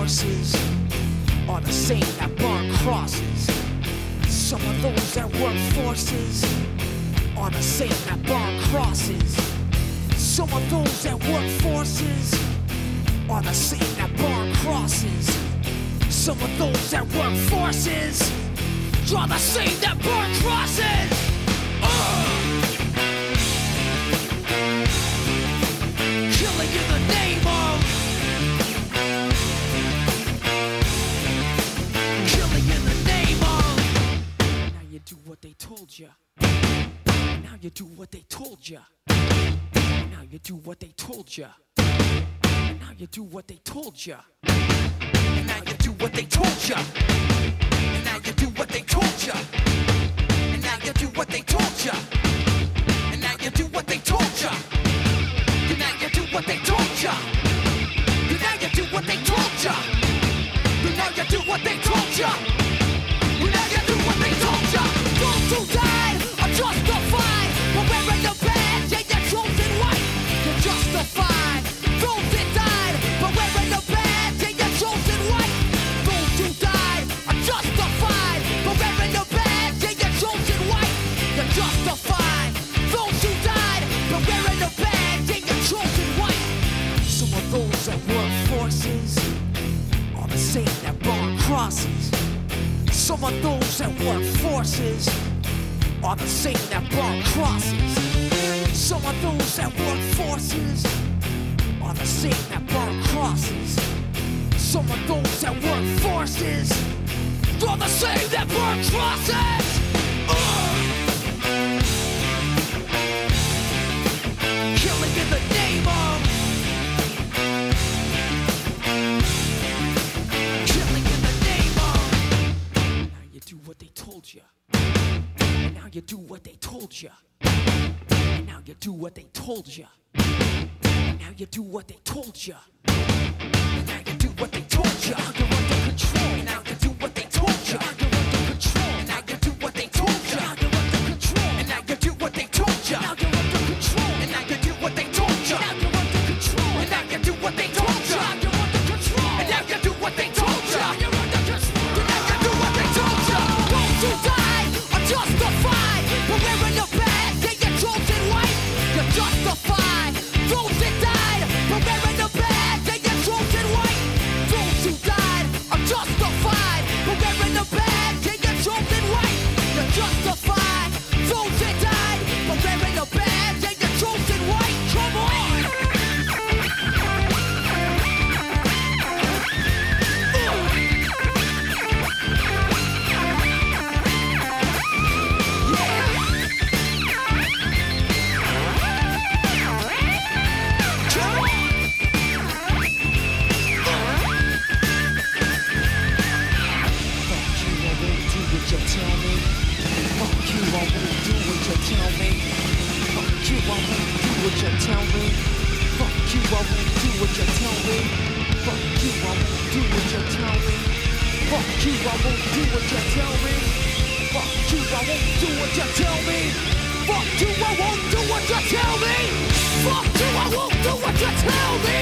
forces are the same that burn crosses. Some of those that work forces are the same that burn crosses. Some of those that work forces are the same that burn crosses. Some of those that work forces are the same that burn crosses. Killing in the name of. Killing in the name of. Now you do what they told you. Now you do what they told you. Now you do what they told you. Now you do what they told you. Now you do what they told you. Now you do what they told you. And now you do what they told you. And now you do what they told you. And now you do what they told you. And now you do what they told you. And now you do what they told you. And now you do what they told you. Those who died are justified for wearing the badge and your chosen white. You're justified. Those that died for wearing the badge and your chosen white. Those who died are justified for wearing the badge and your chosen white. You're justified. Those who died for wearing the badge and your chosen white. Some of those that work forces are the same that burn crosses. Some of those that work forces are the same that burn crosses. Some of those that work forces are the same that burn crosses. Some of those that work forces are the same that burn crosses. Killing in the name of. Killing in the name of. Now you do what they told you. And now you do what they told you. And now you do what they told you. And now you do what they told you. And now you do what they told you. You're under control. And now you do what they told you. You're under control. And now you do what they told you. You're under control. And now you do what they told you. Now you're under control. And now you do what they told you. Now you're under control. And now you do what they told you. You're under control. And now you do what they told you. You're under control. And now you do what they told you. Those who died are justified for wearing the badge and your chosen white. You're justified. Those that died for wearing the badge and your chosen white. Those who died are justified for wearing the badge and your chosen white. You're justified. Those that died for wearing the badge and your chosen white. Come on. Fuck you, I won't do what you tell me.